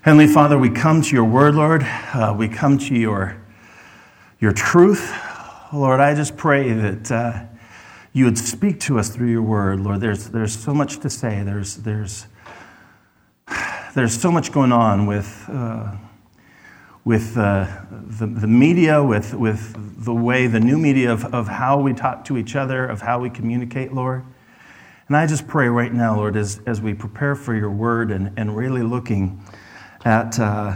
Heavenly Father, we come to your word, Lord. We come to your truth. Lord, I just pray that you would speak to us through your word, Lord. There's so much to say. There's so much going on with the media, with the way, the new media of how we talk to each other, of how we communicate, Lord. And I just pray right now, Lord, as we prepare for your word and really looking at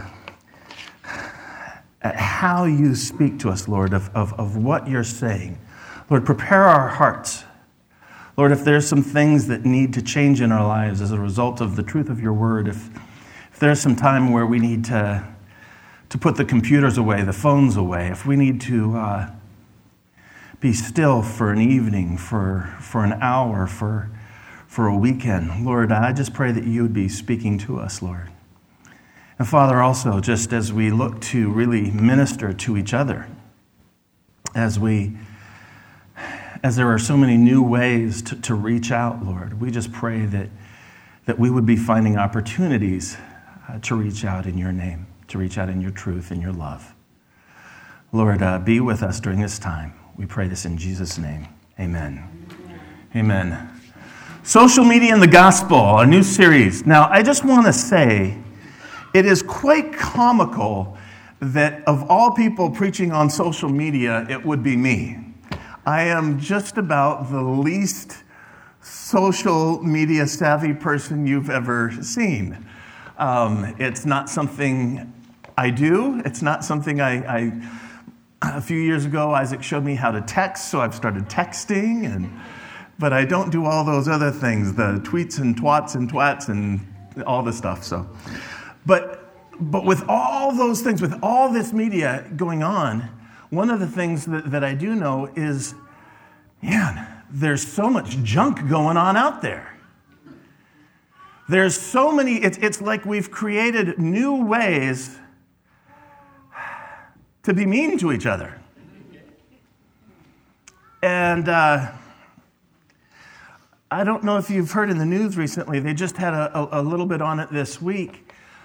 how you speak to us, Lord, of what you're saying. Lord, prepare our hearts. Lord, if there's some things that need to change in our lives as a result of the truth of your word, if there's some time where we need to put the computers away, the phones away, if we need to be still for an evening, for an hour, for a weekend, Lord, I just pray that you would be speaking to us, Lord. And Father, also, just as we look to really minister to each other, as there are so many new ways to reach out, Lord, we just pray that we would be finding opportunities to reach out in your name, to reach out in your truth and your love. Lord, be with us during this time. We pray this in Jesus' name. Amen. Amen. Social Media and the Gospel, a new series. Now, I just want to say, it is quite comical that of all people preaching on social media, it would be me. I am just about the least social media savvy person you've ever seen. It's not something I do. It's not something I a few years ago, Isaac showed me how to text, so I've started texting, but I don't do all those other things, the tweets and twats and twats and all the stuff. So. But with all those things, with all this media going on, one of the things that I do know is, man, there's so much junk going on out there. There's so many, it's like we've created new ways to be mean to each other. And I don't know if you've heard in the news recently, they just had a little bit on it this week.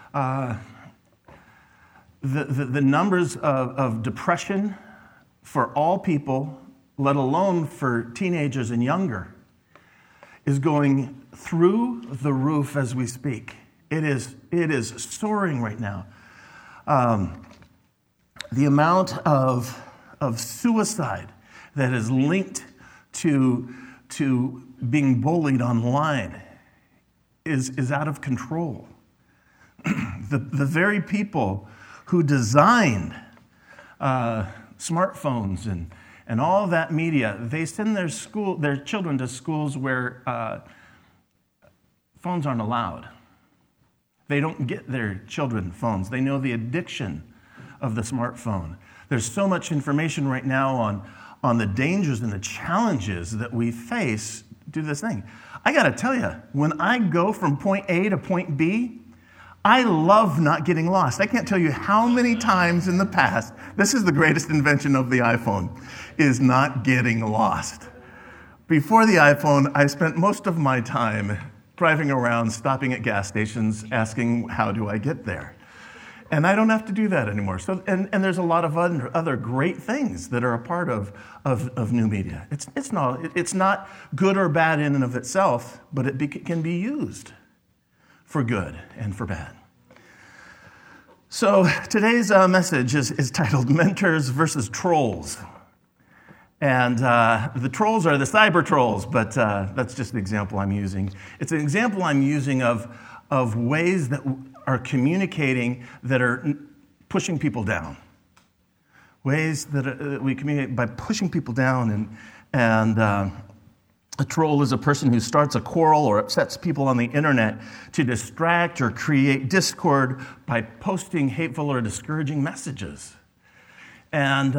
The numbers of depression for all people, let alone for teenagers and younger, is going through the roof as we speak. It is soaring right now. The amount of suicide that is linked to being bullied online is out of control. The very people who designed smartphones and all that media, they send their children to schools where phones aren't allowed. They don't get their children phones. They know the addiction of the smartphone. There's so much information right now on the dangers and the challenges that we face to this thing. I got to tell you, when I go from point A to point B, I love not getting lost. I can't tell you how many times in the past, this is the greatest invention of the iPhone, is not getting lost. Before the iPhone, I spent most of my time driving around, stopping at gas stations, asking, how do I get there? And I don't have to do that anymore. So, and there's a lot of other great things that are a part of new media. It's not good or bad in and of itself, but it can be used for good and for bad. So today's message is titled Mentors versus Trolls. And the trolls are the cyber trolls, but that's just an example I'm using. It's an example I'm using of ways that are communicating that are pushing people down. Ways that we communicate by pushing people down. And a troll is a person who starts a quarrel or upsets people on the internet to distract or create discord by posting hateful or discouraging messages. And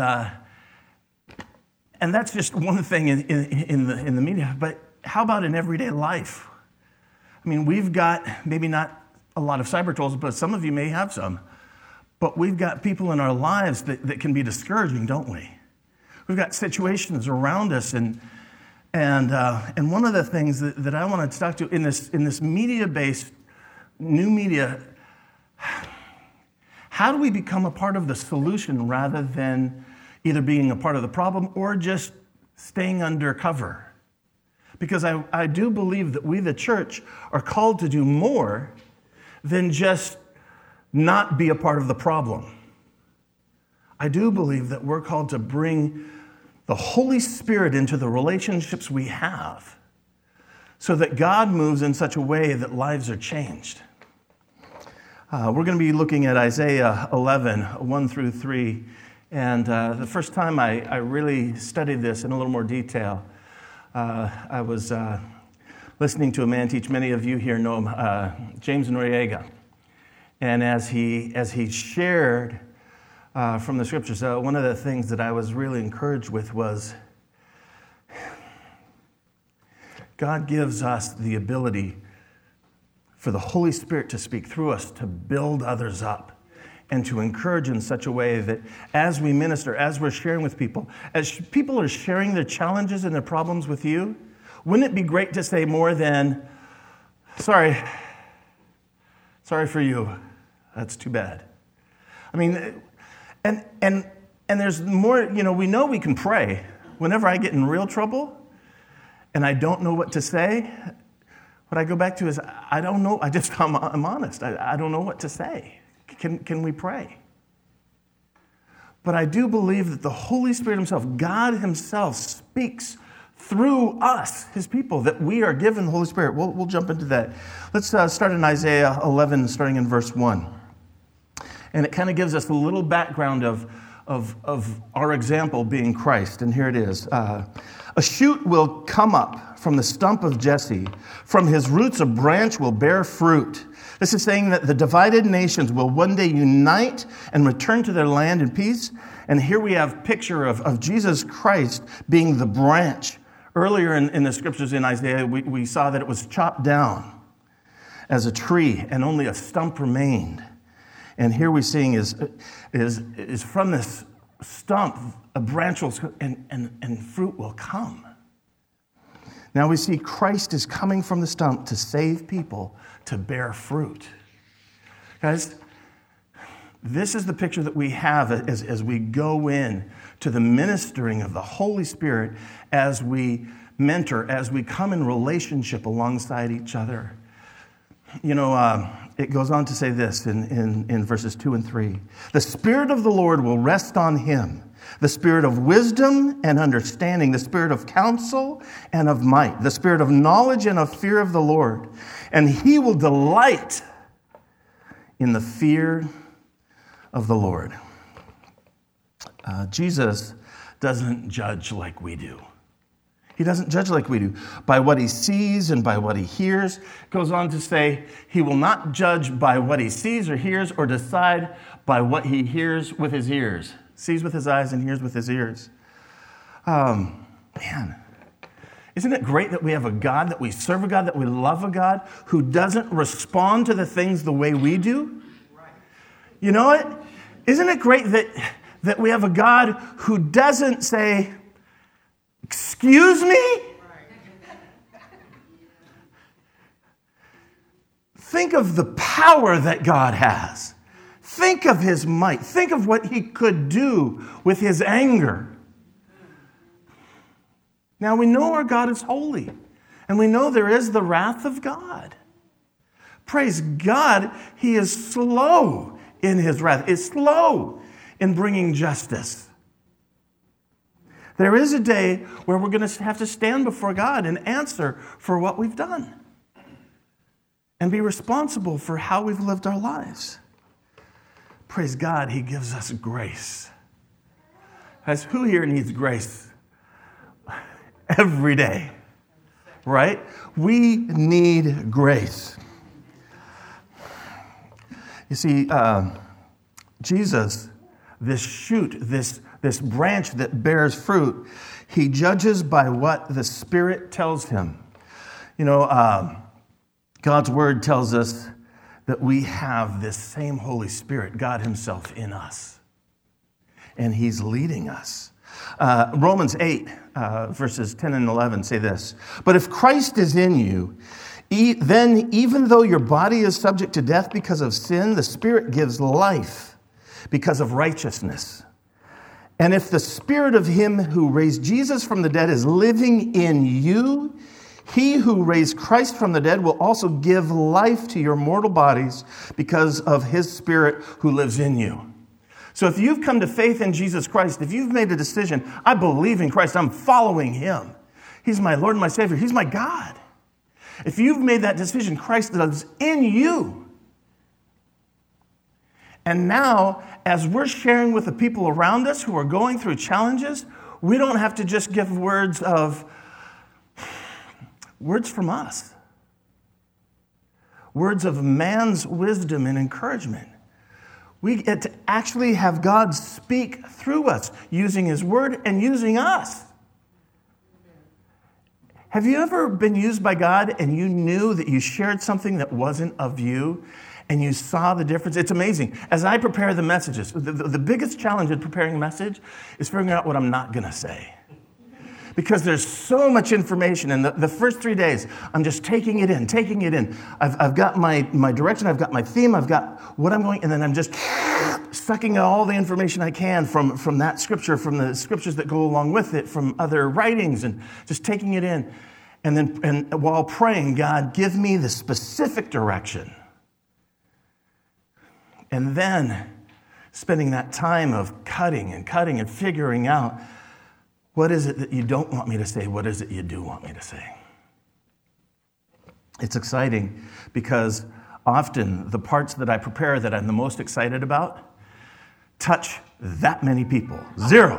that's just one thing in the media. But how about in everyday life? I mean, we've got maybe not a lot of cyber trolls, but some of you may have some. But we've got people in our lives that can be discouraging, don't we? We've got situations around us, and one of the things that I want to talk to in this media-based new media How do we become a part of the solution rather than either being a part of the problem or just staying under cover? Because I do believe that we, the church, are called to do more than just not be a part of the problem. I do believe that we're called to bring the Holy Spirit into the relationships we have so that God moves in such a way that lives are changed. We're going to be looking at Isaiah 11, 1 through 3. And the first time I really studied this in a little more detail, I was listening to a man teach. Many of you here know him, James Noriega. And as he shared from the scriptures, one of the things that I was really encouraged with was God gives us the ability for the Holy Spirit to speak through us, to build others up, and to encourage in such a way that as we minister, as we're sharing with people, as people are sharing their challenges and their problems with you, wouldn't it be great to say more than, sorry for you, that's too bad. I mean, and there's more, we know we can pray. Whenever I get in real trouble and I don't know what to say, what I go back to is, I don't know. I'm honest. I don't know what to say. Can we pray? But I do believe that the Holy Spirit himself, God himself, speaks through us, his people, that we are given the Holy Spirit. We'll jump into that. Let's start in Isaiah 11, starting in verse 1. And it kind of gives us a little background of our example being Christ. And here it is. A shoot will come up from the stump of Jesse. From his roots a branch will bear fruit. This is saying that the divided nations will one day unite and return to their land in peace. And here we have a picture of Jesus Christ being the branch. Earlier in the scriptures in Isaiah, we saw that it was chopped down as a tree and only a stump remained. And here we're seeing is from this stump, a branch will, and fruit will come. Now we see Christ is coming from the stump to save people, to bear fruit. Guys, this is the picture that we have as we go in to the ministering of the Holy Spirit, as we mentor, as we come in relationship alongside each other. It goes on to say this in verses 2 and 3. The Spirit of the Lord will rest on him, the Spirit of wisdom and understanding, the Spirit of counsel and of might, the Spirit of knowledge and of fear of the Lord. And he will delight in the fear of the Lord. Jesus doesn't judge like we do. He doesn't judge like we do. By what he sees and by what he hears. It goes on to say he will not judge by what he sees or hears or decide by what he hears with his ears. Sees with his eyes and hears with his ears. Man, isn't it great that we have a God, that we serve a God, that we love a God who doesn't respond to the things the way we do? You know it? Isn't it great that we have a God who doesn't say, excuse me? Think of the power that God has. Think of his might. Think of what he could do with his anger. Now we know our God is holy, and we know there is the wrath of God. Praise God, he is slow in his wrath, is slow in bringing justice. There is a day where we're going to have to stand before God and answer for what we've done and be responsible for how we've lived our lives. Praise God, he gives us grace. Guys, who here needs grace? Every day, right? We need grace. You see, Jesus, this shoot, this branch that bears fruit, he judges by what the Spirit tells him. God's word tells us that we have this same Holy Spirit, God himself, in us. And he's leading us. Romans 8, verses 10 and 11 say this. But if Christ is in you, then even though your body is subject to death because of sin, the Spirit gives life because of righteousness. And if the Spirit of him who raised Jesus from the dead is living in you, he who raised Christ from the dead will also give life to your mortal bodies because of his Spirit who lives in you. So if you've come to faith in Jesus Christ, if you've made a decision, I believe in Christ, I'm following him. He's my Lord and my Savior. He's my God. If you've made that decision, Christ lives in you. And now, as we're sharing with the people around us who are going through challenges, we don't have to just give words from us. Words of man's wisdom and encouragement. We get to actually have God speak through us, using his word and using us. Have you ever been used by God and you knew that you shared something that wasn't of you and you saw the difference? It's amazing. As I prepare the messages, the biggest challenge in preparing a message is figuring out what I'm not going to say. Because there's so much information, and the first 3 days, I'm just taking it in. I've got my direction, I've got my theme, I've got what I'm going, and then I'm just sucking out all the information I can from that scripture, from the scriptures that go along with it, from other writings, and just taking it in. And while praying, God, give me the specific direction. And then spending that time of cutting and figuring out, what is it that you don't want me to say? What is it you do want me to say? It's exciting because often the parts that I prepare that I'm the most excited about touch that many people. 0.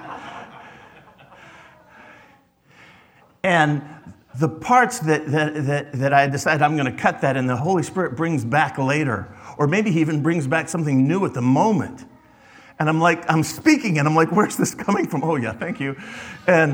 And the parts that I decide I'm going to cut that and the Holy Spirit brings back later, or maybe he even brings back something new at the moment. And I'm speaking, and I'm like, where's this coming from? Oh, yeah, thank you. And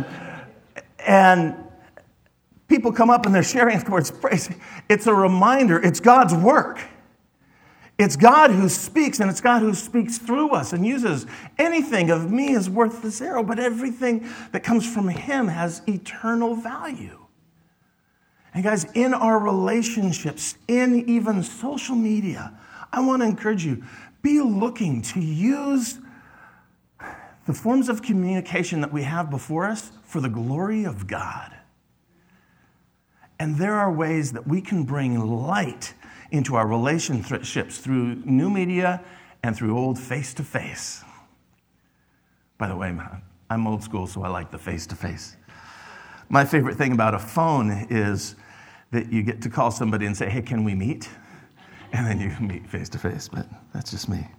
people come up and they're sharing afterwards. Praise. It's a reminder. It's God's work. It's God who speaks, and it's God who speaks through us and uses anything of me is worth the 0, but everything that comes from him has eternal value. And guys, in our relationships, in even social media, I want to encourage you, be looking to use the forms of communication that we have before us for the glory of God. And there are ways that we can bring light into our relationships through new media and through old face-to-face. By the way, I'm old school, so I like the face-to-face. My favorite thing about a phone is that you get to call somebody and say, hey, can we meet? And then you meet face-to-face, but that's just me.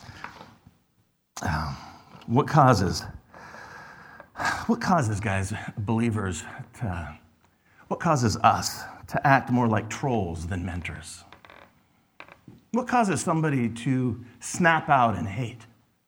What causes, guys, believers, what causes us to act more like trolls than mentors? What causes somebody to snap out and hate?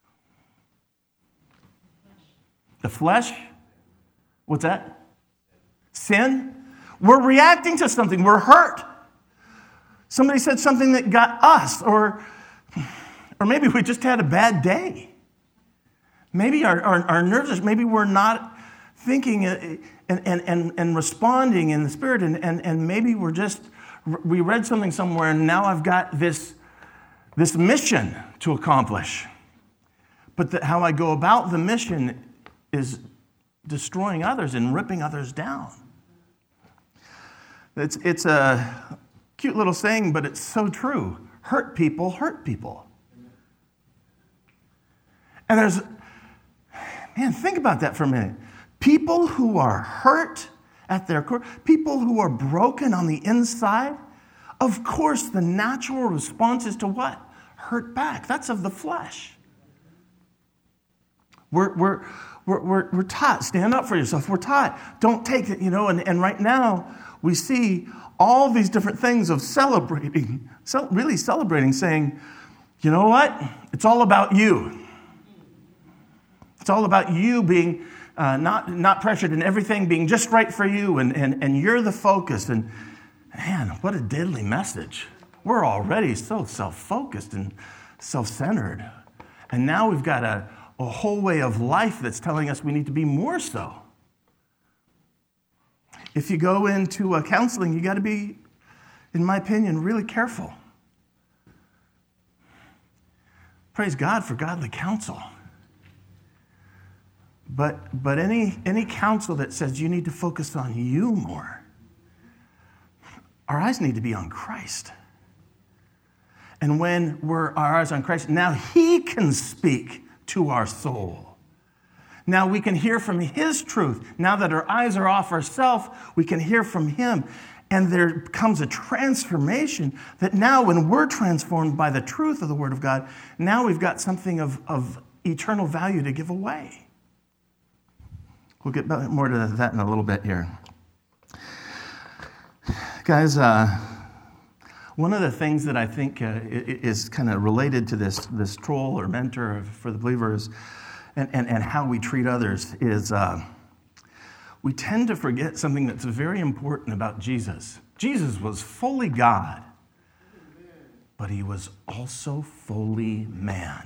The flesh? What's that? Sin? We're reacting to something. We're hurt. Somebody said something that got us, or maybe we just had a bad day. Maybe our nerves, maybe we're not thinking and responding in the Spirit, and maybe we read something somewhere, and now I've got this mission to accomplish. But how I go about the mission is destroying others and ripping others down. It's a cute little saying, but it's so true. Hurt people hurt people. And think about that for a minute. People who are hurt at their core, people who are broken on the inside, of course the natural response is to what? Hurt back. That's of the flesh. We're taught, stand up for yourself. We're taught, don't take it, and right now we see all these different things of really celebrating, saying, you know what? It's all about you. It's all about you being not pressured and everything being just right for you, and you're the focus. And man, what a deadly message. We're already so self-focused and self-centered. And now we've got a whole way of life that's telling us we need to be more so. If you go into counseling, you got to be, in my opinion, really careful. Praise God for godly counsel. But any counsel that says you need to focus on you more, our eyes need to be on Christ. And when our eyes on Christ, now He can speak to our soul. Now we can hear from His truth. Now that our eyes are off ourselves, we can hear from Him. And there comes a transformation that now when we're transformed by the truth of the Word of God, now we've got something of eternal value to give away. We'll get more to that in a little bit here. Guys, one of the things that I think is kind of related to this troll or mentor for the believers and how we treat others is we tend to forget something that's very important about Jesus. Jesus was fully God, but He was also fully man.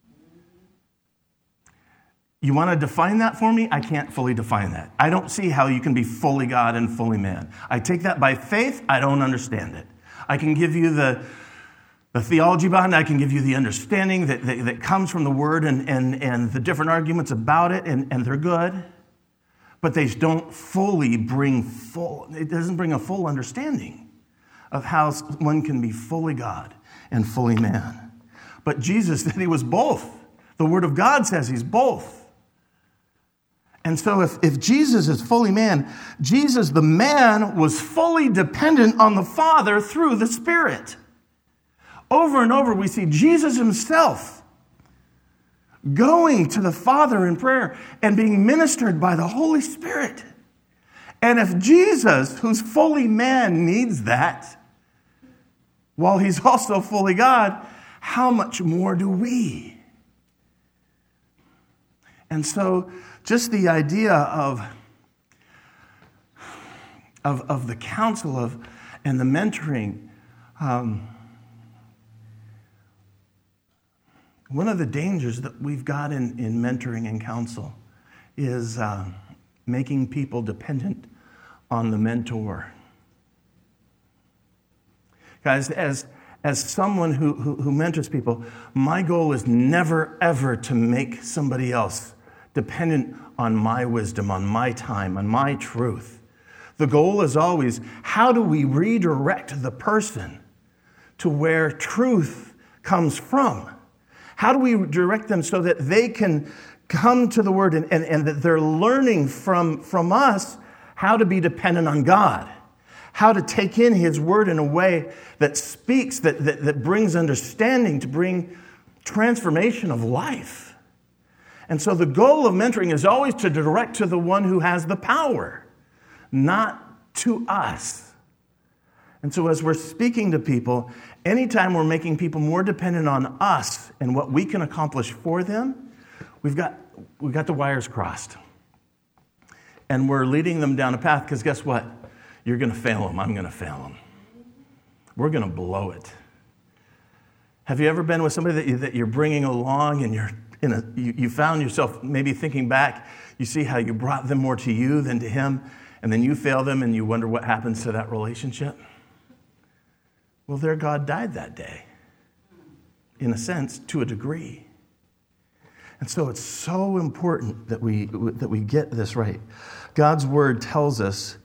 You want to define that for me? I can't fully define that. I don't see how you can be fully God and fully man. I take that by faith. I don't understand it. I can give you the theology behind it. I can give you the understanding that comes from the Word and the different arguments about it, and they're good. But they don't fully it doesn't bring a full understanding of how one can be fully God and fully man. But Jesus said He was both. The Word of God says He's both. And so if Jesus is fully man, Jesus, the man, was fully dependent on the Father through the Spirit. Over and over, we see Jesus Himself going to the Father in prayer and being ministered by the Holy Spirit. And if Jesus, who's fully man, needs that, while He's also fully God, how much more do we? And so just the idea of the counsel and the mentoring, one of the dangers that we've got in mentoring and counsel is making people dependent on the mentor. Guys, as someone who mentors people, my goal is never, ever to make somebody else dependent on my wisdom, on my time, on my truth. The goal is always, how do we redirect the person to where truth comes from? How do we direct them so that they can come to the Word and that they're learning from us how to be dependent on God, how to take in His Word in a way that speaks, that brings understanding, to bring transformation of life. And so the goal of mentoring is always to direct to the one who has the power, not to us. And so as we're speaking to people, anytime we're making people more dependent on us and what we can accomplish for them, we've got the wires crossed. And we're leading them down a path, because guess what? You're going to fail them. I'm going to fail them. We're going to blow it. Have you ever been with somebody that you're bringing along and you found yourself maybe thinking back, you see how you brought them more to you than to Him, and then you fail them and you wonder what happens to that relationship? Well, their God died that day, in a sense, to a degree. And so it's so important that we get this right. God's Word tells us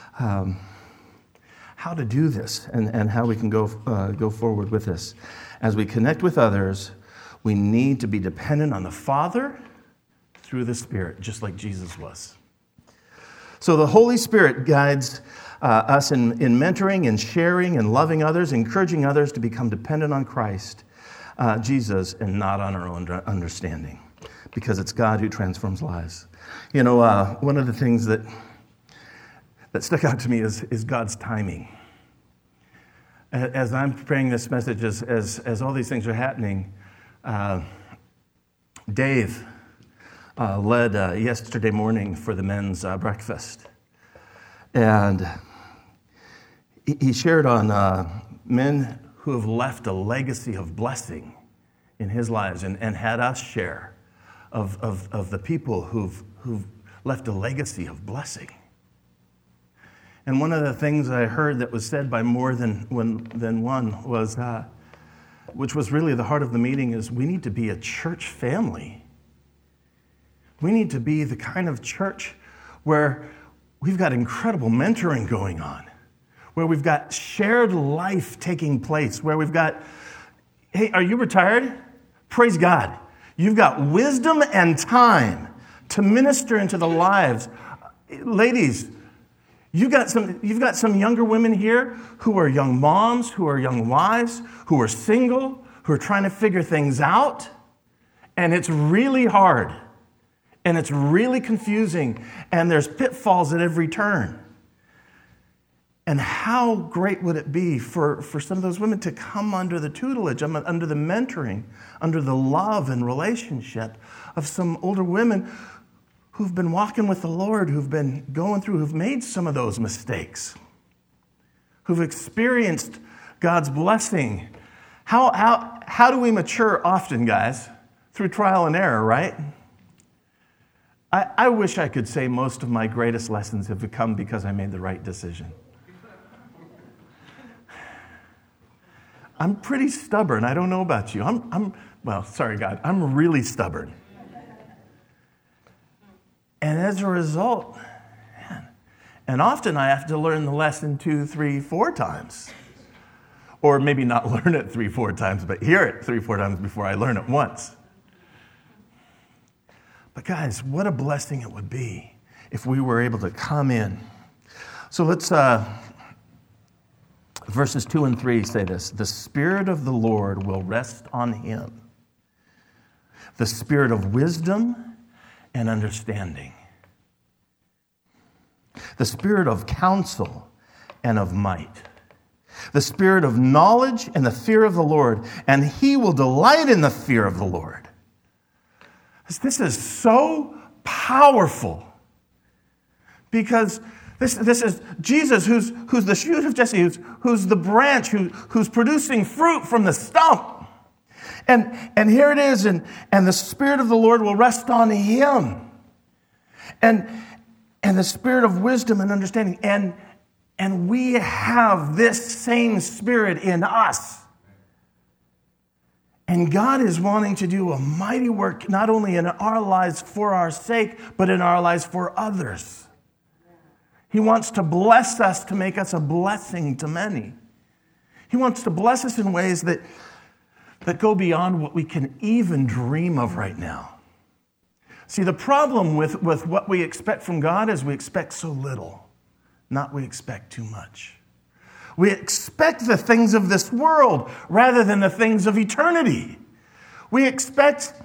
how to do this and how we can go forward with this. As we connect with others, we need to be dependent on the Father through the Spirit, just like Jesus was. So the Holy Spirit guides us in mentoring and sharing and loving others, encouraging others to become dependent on Christ, Jesus, and not on our own understanding, because it's God who transforms lives. You know, one of the things that stuck out to me is God's timing. As I'm preparing this message, as all these things are happening, Dave led yesterday morning for the men's breakfast. And he shared on men who have left a legacy of blessing in his lives, and had us share of the people who've left a legacy of blessing. And one of the things I heard that was said by more than one was which was really the heart of the meeting, is we need to be a church family. We need to be the kind of church where we've got incredible mentoring going on, where we've got shared life taking place, where we've got, hey, are you retired? Praise God. You've got wisdom and time to minister into the lives. Ladies, you've got some younger women here who are young moms, who are young wives, who are single, who are trying to figure things out. And it's really hard. And it's really confusing. And there's pitfalls at every turn. And how great would it be for some of those women to come under the tutelage, under the mentoring, under the love and relationship of some older women who've been walking with the Lord, who've been going through, who've made some of those mistakes, who've experienced God's blessing. How do we mature often, guys? Through trial and error, right? I wish I could say most of my greatest lessons have come because I made the right decision. I'm pretty stubborn. I don't know about you. Well, sorry, God. I'm really stubborn. And as a result, man, and often I have to learn the lesson 2, 3, 4 times. Or maybe not learn it 3, 4 times, but hear it 3, 4 times before I learn it once. But guys, what a blessing it would be if we were able to come in. So let's, verses 2 and 3 say this: the Spirit of the Lord will rest on him, the Spirit of wisdom and understanding, the Spirit of counsel and of might, the Spirit of knowledge and the fear of the Lord, and he will delight in the fear of the Lord. This is so powerful because this is Jesus, who's the shoot of Jesse, who's the branch, who's producing fruit from the stump. And here it is, and the Spirit of the Lord will rest on him. And the Spirit of wisdom and understanding. And we have this same Spirit in us. And God is wanting to do a mighty work, not only in our lives for our sake, but in our lives for others. He wants to bless us to make us a blessing to many. He wants to bless us in ways that go beyond what we can even dream of right now. See, the problem with what we expect from God is we expect so little, not we expect too much. We expect the things of this world rather than the things of eternity. We expect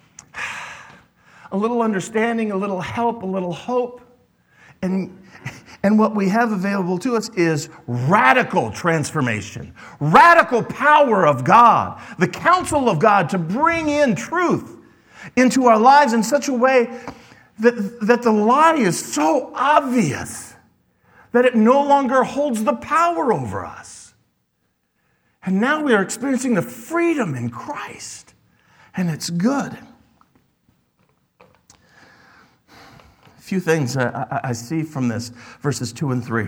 a little understanding, a little help, a little hope. And what we have available to us is radical transformation, radical power of God, the counsel of God to bring in truth into our lives in such a way that the lie is so obvious that it no longer holds the power over us. And now we are experiencing the freedom in Christ, and it's good. A few things I see from this, verses 2 and 3.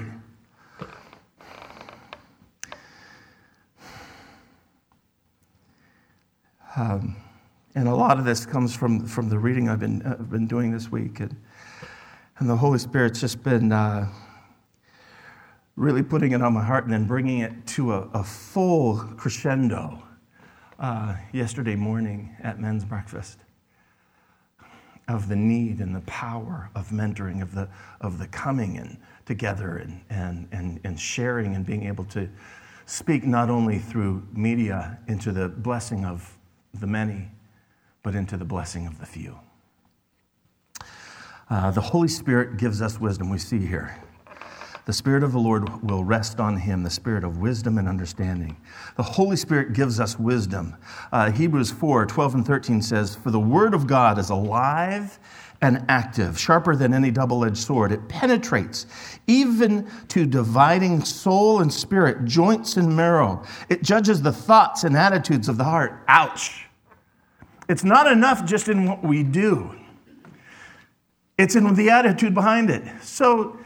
And a lot of this comes from the reading I've been doing this week, and the Holy Spirit's just been really putting it on my heart and then bringing it to a full crescendo yesterday morning at men's breakfast, of the need and the power of mentoring, of the coming in together and sharing and being able to speak not only through media into the blessing of the many, but into the blessing of the few. The Holy Spirit gives us wisdom, we see here. The Spirit of the Lord will rest on him, the Spirit of wisdom and understanding. The Holy Spirit gives us wisdom. Hebrews 4:12 and 13 says, "For the word of God is alive and active, sharper than any double-edged sword. It penetrates even to dividing soul and spirit, joints and marrow. It judges the thoughts and attitudes of the heart." Ouch. It's not enough just in what we do. It's in the attitude behind it. So,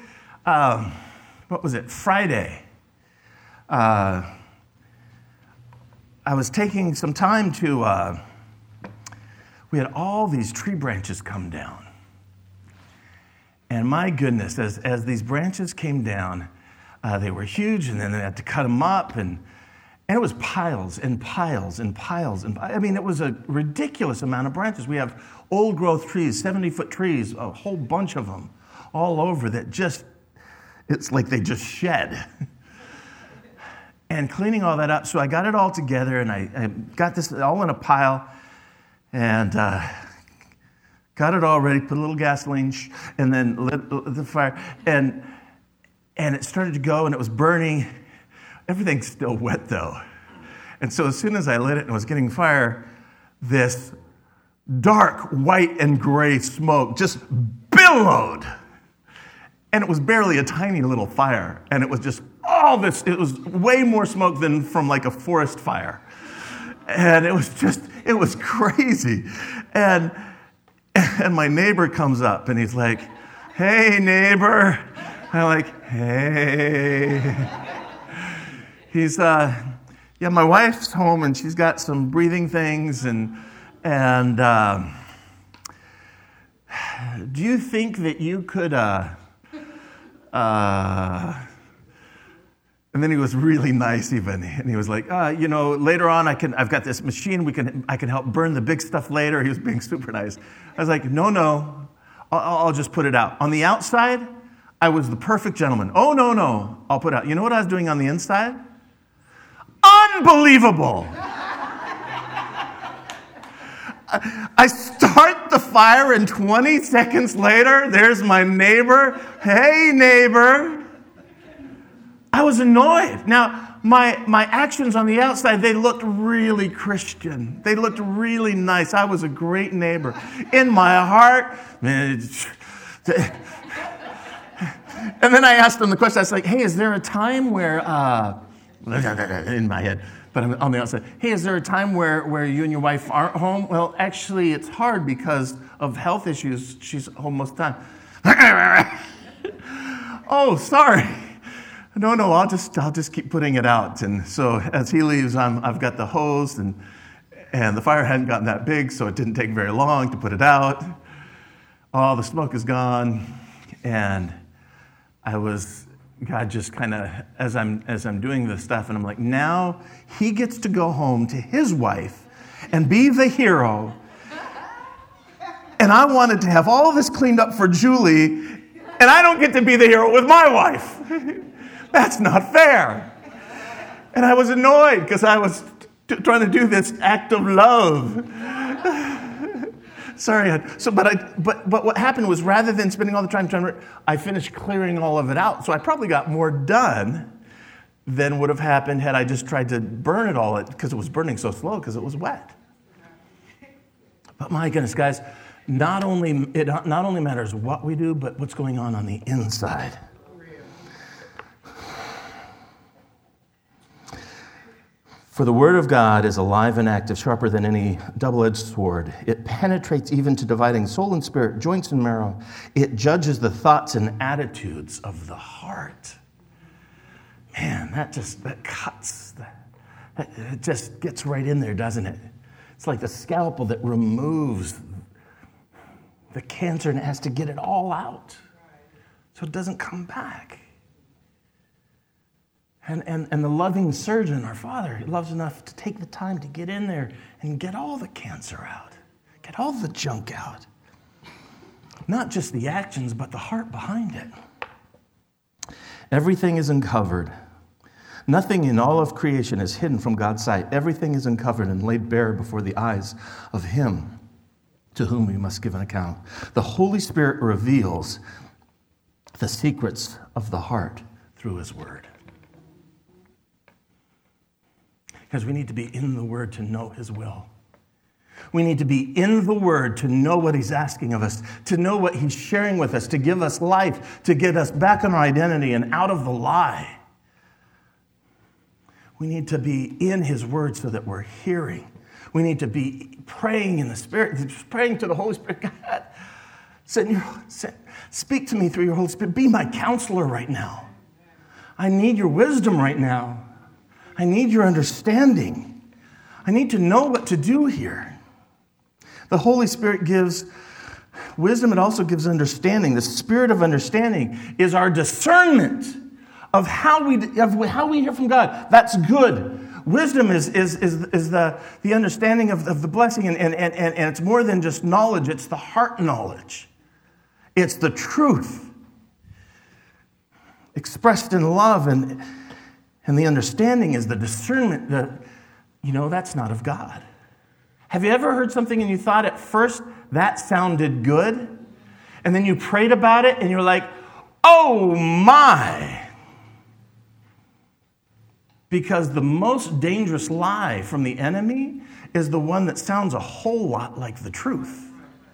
what was it? Friday. I was taking some time to, we had all these tree branches come down. And my goodness, as these branches came down, they were huge, and then they had to cut them up, and it was piles and piles and piles. I mean, it was a ridiculous amount of branches. We have old-growth trees, 70-foot trees, a whole bunch of them all over that just, it's like they just shed. And cleaning all that up, so I got it all together, and I got this all in a pile, and got it all ready, put a little gasoline, and then lit the fire, and it started to go, and it was burning. Everything's still wet, though. And so as soon as I lit it and was getting fire, this dark white and gray smoke just billowed. And it was barely a tiny little fire. And it was just all this, it was way more smoke than from like a forest fire. And it was crazy. And my neighbor comes up and he's like, "Hey, neighbor." I'm like, "Hey." He's, my wife's home and she's got some breathing things and do you think that you could, and then he was really nice even, and he was like, later on I've got this machine, I can help burn the big stuff later. He was being super nice. I was like, no, I'll just put it out. On the outside, I was the perfect gentleman. Oh, no, I'll put it out. You know what I was doing on the inside? Unbelievable. I start the fire and 20 seconds later, there's my neighbor. "Hey, neighbor." I was annoyed. Now, my actions on the outside, they looked really Christian. They looked really nice. I was a great neighbor. In my heart, and then I asked him the question. I was like, "Hey, is there a time where..." in my head, but I'm on the outside. "Hey, is there a time where you and your wife aren't home?" "Well, actually, it's hard because of health issues. She's home most of the time." "Oh, sorry." No, I'll just keep putting it out. And so as he leaves, I've got the hose, and the fire hadn't gotten that big, so it didn't take very long to put it out. All the smoke is gone, and God just kind of, as I'm doing this stuff, and I'm like, now he gets to go home to his wife and be the hero. And I wanted to have all this cleaned up for Julie, and I don't get to be the hero with my wife. That's not fair. And I was annoyed because I was trying to do this act of love. Sorry. But what happened was, rather than spending all the time trying to, I finished clearing all of it out. So I probably got more done than would have happened had I just tried to burn it all, because it was burning so slow because it was wet. But my goodness, guys, not only matters what we do, but what's going on the inside. For the word of God is alive and active, sharper than any double-edged sword. It penetrates even to dividing soul and spirit, joints and marrow. It judges the thoughts and attitudes of the heart. Man, that cuts. It just gets right in there, doesn't it? It's like the scalpel that removes the cancer and it has to get it all out so it doesn't come back. And the loving surgeon, our Father, he loves enough to take the time to get in there and get all the cancer out, get all the junk out. Not just the actions, but the heart behind it. Everything is uncovered. Nothing in all of creation is hidden from God's sight. Everything is uncovered and laid bare before the eyes of Him to whom we must give an account. The Holy Spirit reveals the secrets of the heart through His Word. Because we need to be in the Word to know His will. We need to be in the Word to know what He's asking of us, to know what He's sharing with us, to give us life, to get us back on our identity and out of the lie. We need to be in His Word so that we're hearing. We need to be praying in the Spirit, praying to the Holy Spirit. God, speak to me through your Holy Spirit. Be my counselor right now. I need your wisdom right now. I need your understanding. I need to know what to do here. The Holy Spirit gives wisdom. It also gives understanding. The spirit of understanding is our discernment of how we hear from God. That's good. Wisdom is the understanding of the blessing, and it's more than just knowledge. It's the heart knowledge. It's the truth expressed in love, and the understanding is the discernment that, that's not of God. Have you ever heard something and you thought at first that sounded good, and then you prayed about it and you're like, oh my? Because the most dangerous lie from the enemy is the one that sounds a whole lot like the truth.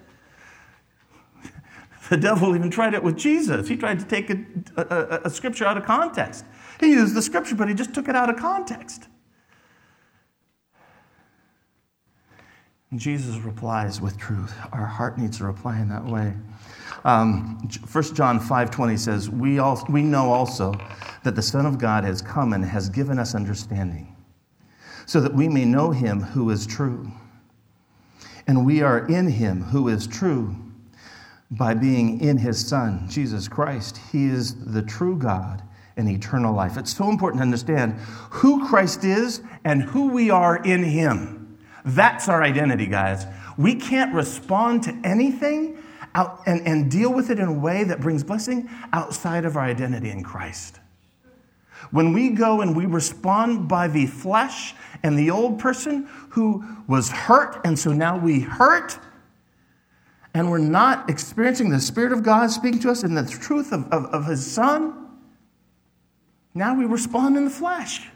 The devil even tried it with Jesus. He tried to take a scripture out of context. He used the scripture, but he just took it out of context. And Jesus replies with truth. Our heart needs to reply in that way. 1 John 5:20 says, we know also that the Son of God has come and has given us understanding, so that we may know him who is true. And we are in him who is true by being in his Son, Jesus Christ. He is the true God and eternal life. It's so important to understand who Christ is and who we are in him. That's our identity, guys. We can't respond to anything and deal with it in a way that brings blessing outside of our identity in Christ. When we go and we respond by the flesh and the old person who was hurt, and so now we hurt, and we're not experiencing the Spirit of God speaking to us in the truth of his Son, now we respond in the flesh.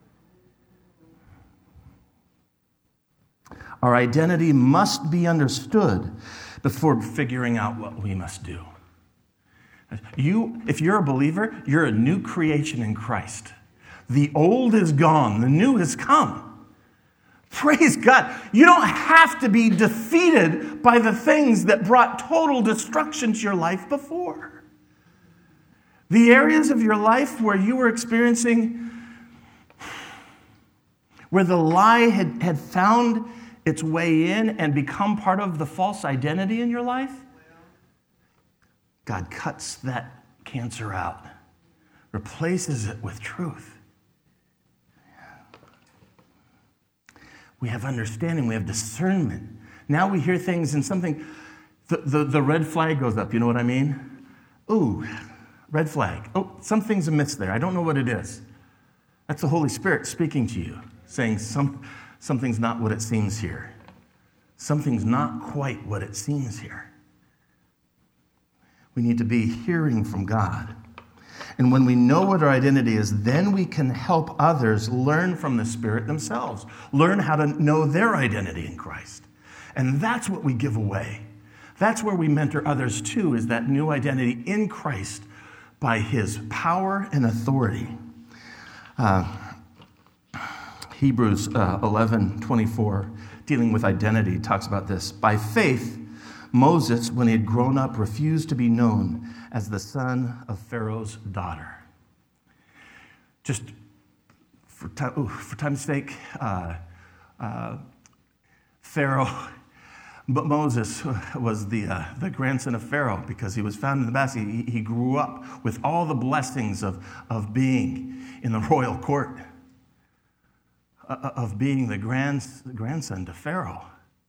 Our identity must be understood before figuring out what we must do. If you're a believer, you're a new creation in Christ. The old is gone, the new has come. Praise God. You don't have to be defeated by the things that brought total destruction to your life before. The areas of your life where you were experiencing, where the lie had found its way in and become part of the false identity in your life, God cuts that cancer out, replaces it with truth. We have understanding, we have discernment. Now we hear things and something, the red flag goes up, you know what I mean? Ooh, red flag. Oh, something's amiss there. I don't know what it is. That's the Holy Spirit speaking to you, saying something's not what it seems here. Something's not quite what it seems here. We need to be hearing from God. And when we know what our identity is, then we can help others learn from the Spirit themselves, learn how to know their identity in Christ. And that's what we give away. That's where we mentor others too, is that new identity in Christ by his power and authority. Hebrews 11:24, dealing with identity, talks about this. By faith, Moses, when he had grown up, refused to be known as the son of Pharaoh's daughter. Just for time's sake, Pharaoh, but Moses was the grandson of Pharaoh because he was found in the basket. He grew up with all the blessings of being in the royal court, of being the grandson to Pharaoh.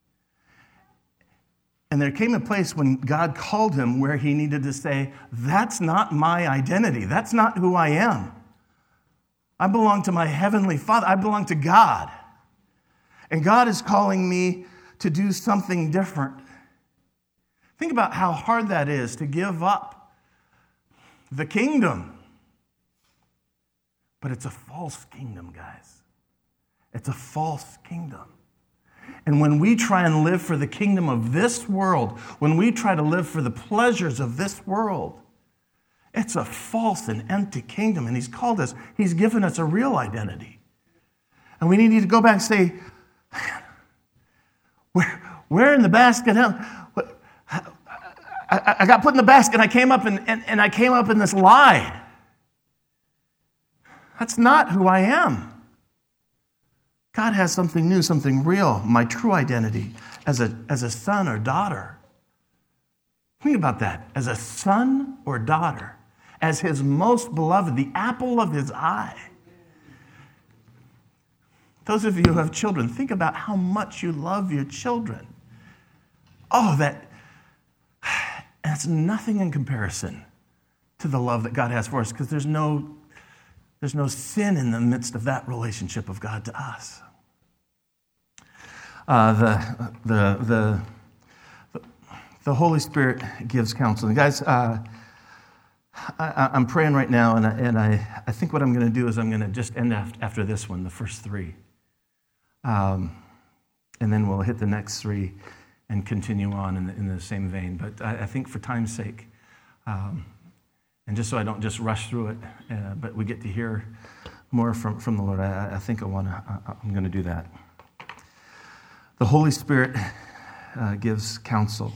And there came a place when God called him where he needed to say, that's not my identity. That's not who I am. I belong to my heavenly Father. I belong to God. And God is calling me to do something different. Think about how hard that is to give up the kingdom. But it's a false kingdom, guys. It's a false kingdom. And when we try and live for the kingdom of this world, when we try to live for the pleasures of this world, it's a false and empty kingdom. And he's called us, he's given us a real identity. And we need to go back and say, where in the basket? I got put in the basket and I came up and I came up in this lie. That's not who I am. God has something new, something real, my true identity as a son or daughter. Think about that. As a son or daughter, as his most beloved, the apple of his eye. Those of you who have children, think about how much you love your children. Oh, that's nothing in comparison to the love that God has for us, because there's no sin in the midst of that relationship of God to us. The Holy Spirit gives counsel. And guys, I'm praying right now, and I think what I'm going to do is I'm going to just end after this one, the first three. And then we'll hit the next three and continue on in the same vein. But I think for time's sake, and just so I don't just rush through it, but we get to hear more from the Lord, I think I'm going to do that. The Holy Spirit gives counsel.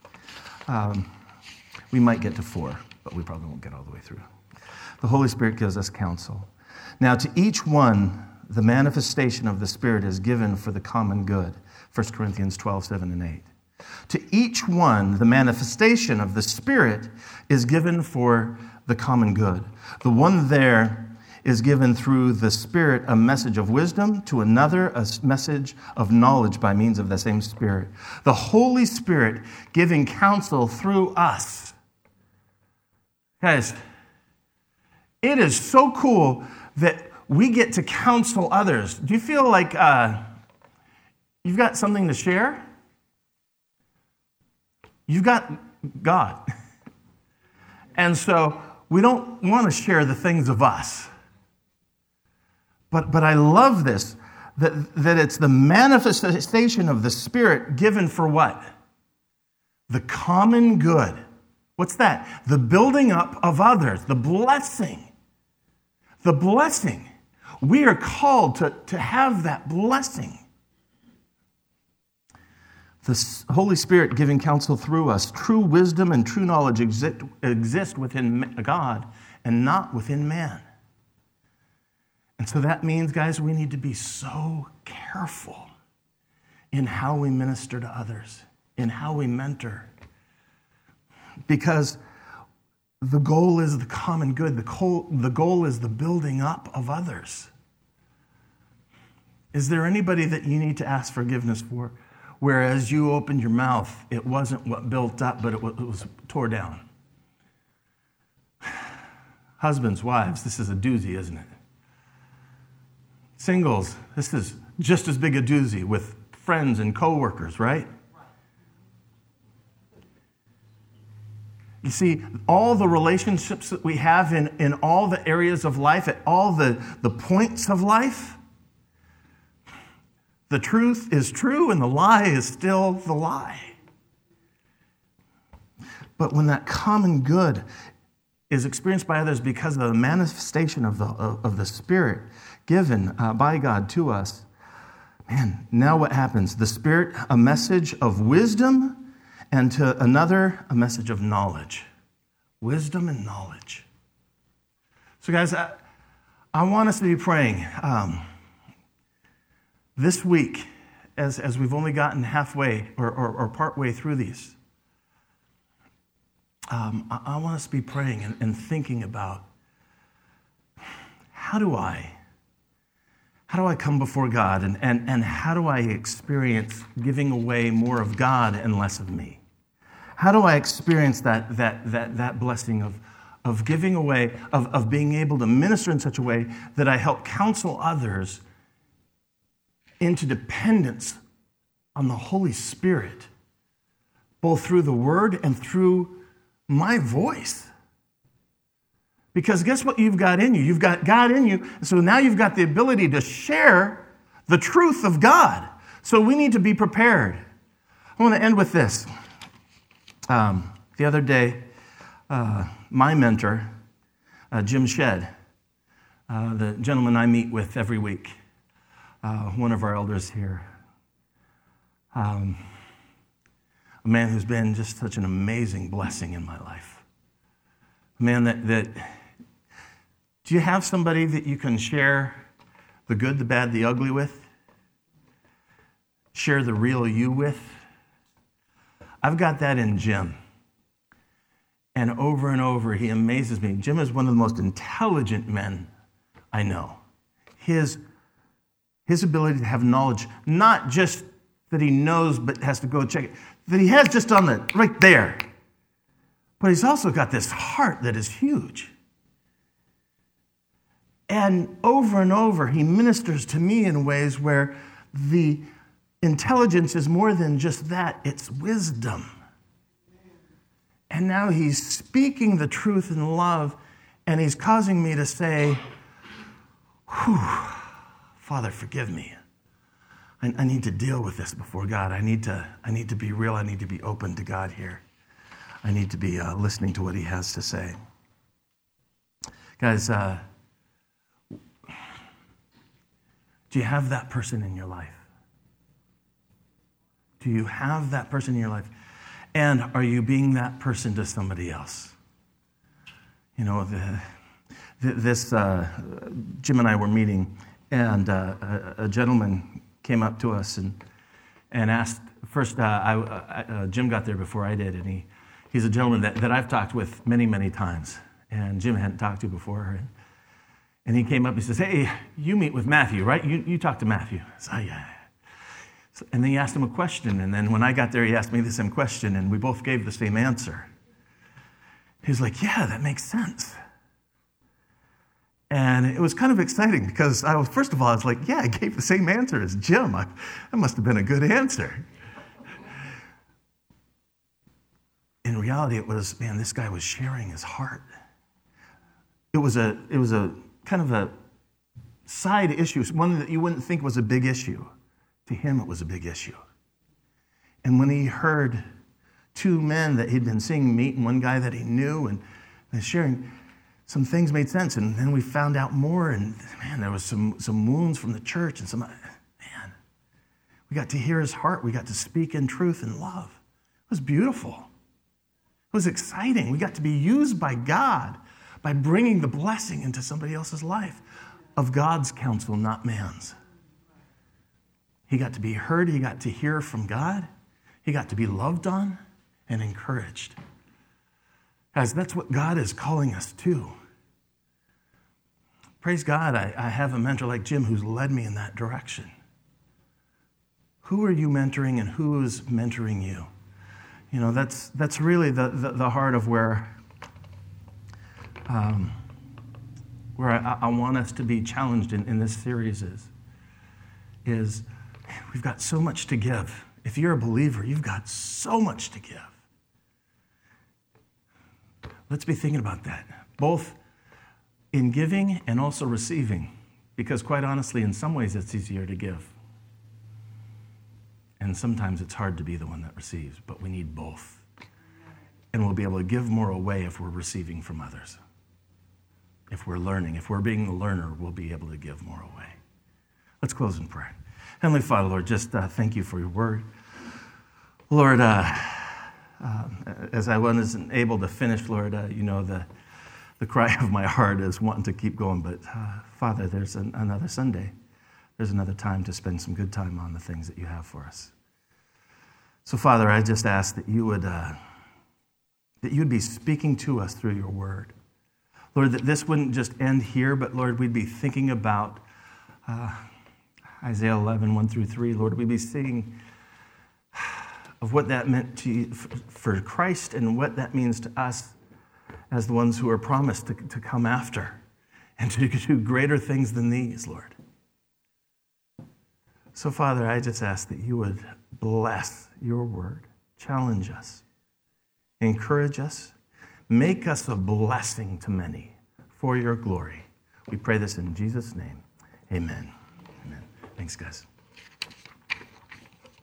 We might get to 4, but we probably won't get all the way through. The Holy Spirit gives us counsel. Now, to each one, the manifestation of the Spirit is given for the common good. 1 Corinthians 12, 7 and 8. To each one, the manifestation of the Spirit is given for the common good. The one there is given through the Spirit a message of wisdom, to another a message of knowledge by means of the same Spirit. The Holy Spirit giving counsel through us. Guys, it is so cool that we get to counsel others. Do you feel like you've got something to share? You've got God. And so we don't want to share the things of us. But I love this, that it's the manifestation of the Spirit given for what? The common good. What's that? The building up of others, the blessing. The blessing. We are called to have that blessing. The Holy Spirit giving counsel through us. True wisdom and true knowledge exist within God and not within man. And so that means, guys, we need to be so careful in how we minister to others, in how we mentor. Because the goal is the common good. The goal is the building up of others. Is there anybody that you need to ask forgiveness for? Whereas you opened your mouth, it wasn't what built up, but it was tore down. Husbands, wives, this is a doozy, isn't it? Singles, this is just as big a doozy with friends and coworkers, right? You see, all the relationships that we have in all the areas of life, at all the points of life, the truth is true and the lie is still the lie. But when that common good is experienced by others because of the manifestation of the Spirit given by God to us, man, now what happens? The Spirit, a message of wisdom, and to another, a message of knowledge. Wisdom and knowledge. So guys, I want us to be praying this week, as we've only gotten halfway or partway through these. I want us to be praying and thinking about how do I come before God and how do I experience giving away more of God and less of me? How do I experience that blessing of giving away, of being able to minister in such a way that I help counsel others into dependence on the Holy Spirit, both through the Word and through my voice? Because guess what you've got in you? You've got God in you, so now you've got the ability to share the truth of God. So we need to be prepared. I want to end with this. The other day, my mentor, Jim Shedd, the gentleman I meet with every week, one of our elders here, a man who's been just such an amazing blessing in my life. A man that do you have somebody that you can share the good, the bad, the ugly with? share the real you with. I've got that in Jim. And over, he amazes me. Jim is one of the most intelligent men I know. His ability to have knowledge, not just that he knows but has to go check it, that he has just on the right there. But he's also got this heart that is huge. And over, he ministers to me in ways where the intelligence is more than just that, it's wisdom. And now he's speaking the truth in love, and he's causing me to say, Father, forgive me. I need to deal with this before God. I need to be real. I need to be open to God here. I need to be listening to what he has to say. Guys, do you have that person in your life? Do you have that person in your life? And are you being that person to somebody else? You know, Jim and I were meeting, and a gentleman came up to us and asked, first, Jim got there before I did, and he's a gentleman that I've talked with many, many times, and Jim hadn't talked to before. And he came up and he says, hey, you meet with Matthew, right? You talk to Matthew. I said, oh, yeah. And then he asked him a question, and then when I got there, he asked me the same question, and we both gave the same answer. He was like, yeah, that makes sense. And it was kind of exciting because first of all, I was like, yeah, I gave the same answer as Jim. That must have been a good answer. In reality, it was, man, this guy was sharing his heart. It was a kind of a side issue, one that you wouldn't think was a big issue. To him, it was a big issue. And when he heard two men that he'd been seeing meet and one guy that he knew and sharing, some things made sense. And then we found out more, and man, there was some wounds from the church, and we got to hear his heart. We got to speak in truth and love. It was beautiful. It was exciting. We got to be used by God by bringing the blessing into somebody else's life of God's counsel, not man's. He got to be heard. He got to hear from God. He got to be loved on and encouraged. Guys, that's what God is calling us to. Praise God, I have a mentor like Jim who's led me in that direction. Who are you mentoring and who is mentoring you? You know, that's really the heart of where I want us to be challenged in this series is we've got so much to give. If you're a believer, you've got so much to give. Let's be thinking about that, both in giving and also receiving, because quite honestly, in some ways, it's easier to give. And sometimes it's hard to be the one that receives, but we need both. And we'll be able to give more away if we're receiving from others. If we're learning, if we're being a learner, we'll be able to give more away. Let's close in prayer. Heavenly Father, Lord, just thank you for your word. Lord, as I wasn't able to finish, Lord, you know, the cry of my heart is wanting to keep going. But Father, there's another Sunday. There's another time to spend some good time on the things that you have for us. So, Father, I just ask that you would be speaking to us through your word. Lord, that this wouldn't just end here, but Lord, we'd be thinking about Isaiah 11, 1 through 3. Lord, we'd be seeing of what that meant to you, for Christ, and what that means to us as the ones who are promised to come after and to do greater things than these, Lord. So, Father, I just ask that you would bless your word, challenge us, encourage us, make us a blessing to many for your glory. We pray this in Jesus' name. Amen. Amen. Thanks, guys.